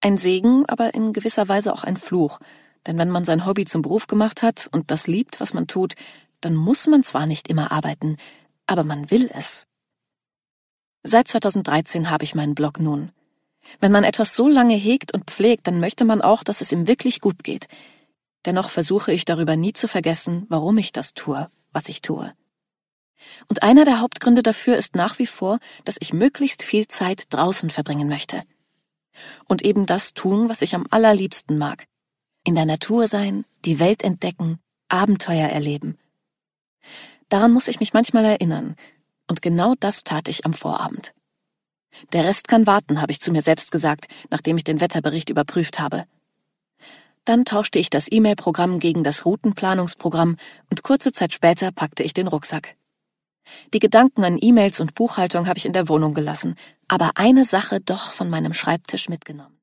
Ein Segen, aber in gewisser Weise auch ein Fluch. Denn wenn man sein Hobby zum Beruf gemacht hat und das liebt, was man tut, dann muss man zwar nicht immer arbeiten, aber man will es. Seit 2013 habe ich meinen Blog nun. Wenn man etwas so lange hegt und pflegt, dann möchte man auch, dass es ihm wirklich gut geht. Dennoch versuche ich darüber nie zu vergessen, warum ich das tue, was ich tue. Und einer der Hauptgründe dafür ist nach wie vor, dass ich möglichst viel Zeit draußen verbringen möchte. Und eben das tun, was ich am allerliebsten mag. In der Natur sein, die Welt entdecken, Abenteuer erleben. Daran muss ich mich manchmal erinnern. Und genau das tat ich am Vorabend. Der Rest kann warten, habe ich zu mir selbst gesagt, nachdem ich den Wetterbericht überprüft habe. Dann tauschte ich das E-Mail-Programm gegen das Routenplanungsprogramm und kurze Zeit später packte ich den Rucksack. Die Gedanken an E-Mails und Buchhaltung habe ich in der Wohnung gelassen, aber eine Sache doch von meinem Schreibtisch mitgenommen.